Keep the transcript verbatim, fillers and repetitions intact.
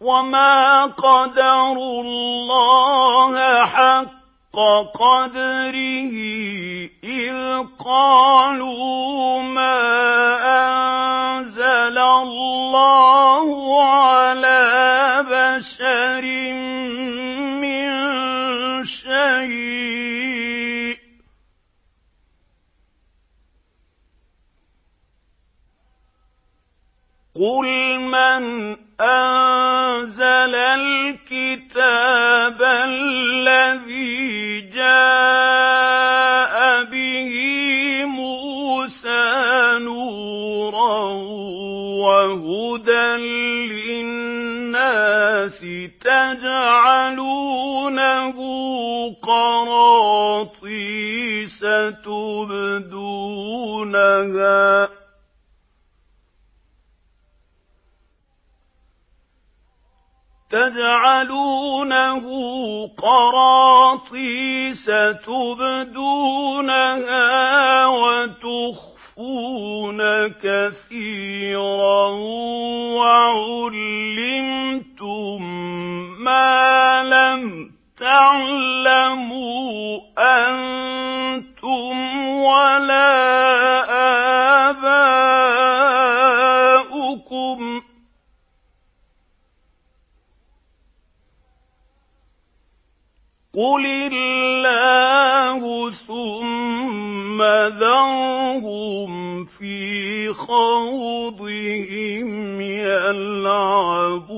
وَمَا قَدَرُوا اللَّهَ حَقَّ قَدْرِهِ إِذْ قَالُوا مَا أَنزَلَ اللَّهُ عَلَىٰ بَشَرٍ مِّن شَيْءٍ ۗ قُلْ مَنْ أَنزَلَ الْكِتَابَ الَّذِي جَاءَ بِهِ مُوسَىٰ نُورًا وَهُدًى لِّلنَّاسِ تَجْعَلُونَهُ قَرَاطِيسَ تُبْدُونَهَا تجعلونه قراطيس تبدونها وتخفون كثيرا وعلمتم ما لم تعلموا أنتم ولا آباؤكم قُلِ اللَّهُ ثُمَّ ذَرْهُمْ فِي خَوْضِهِمْ يَلْعَبُونَ